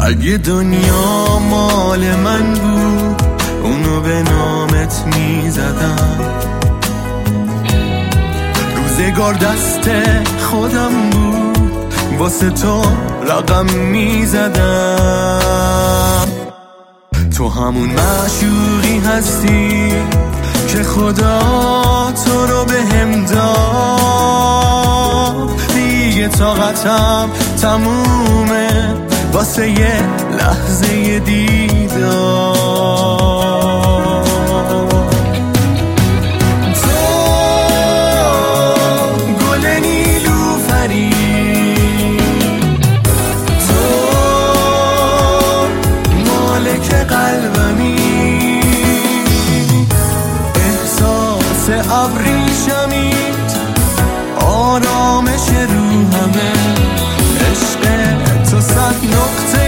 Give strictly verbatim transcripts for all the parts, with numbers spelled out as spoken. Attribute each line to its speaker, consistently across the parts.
Speaker 1: اگه دنیا مال من بود اونو به نامت میزدم، روزگار دست خودم بود واسه تو رقم میزدم. تو همون معشوقی هستی که خدا تو رو به هم داد، دیگه طاقتم تمومه واسه یه لحظه دیدار. ابریشمید آرامش روحمه، عشق تو صد نقطه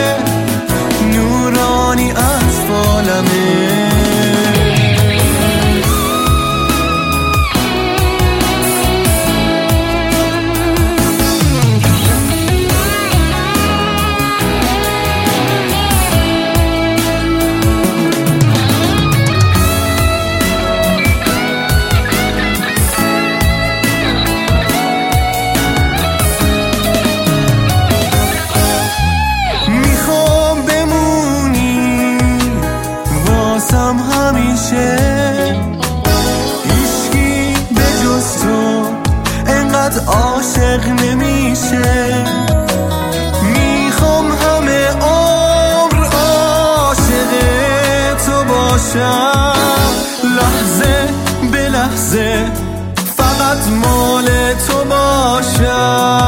Speaker 1: نورانی از فالمه. هیچکی به جز تو انقدر عاشق نمیشه، میخوام همه عمر عاشق تو باشم، لحظه به لحظه فقط مال تو باشم.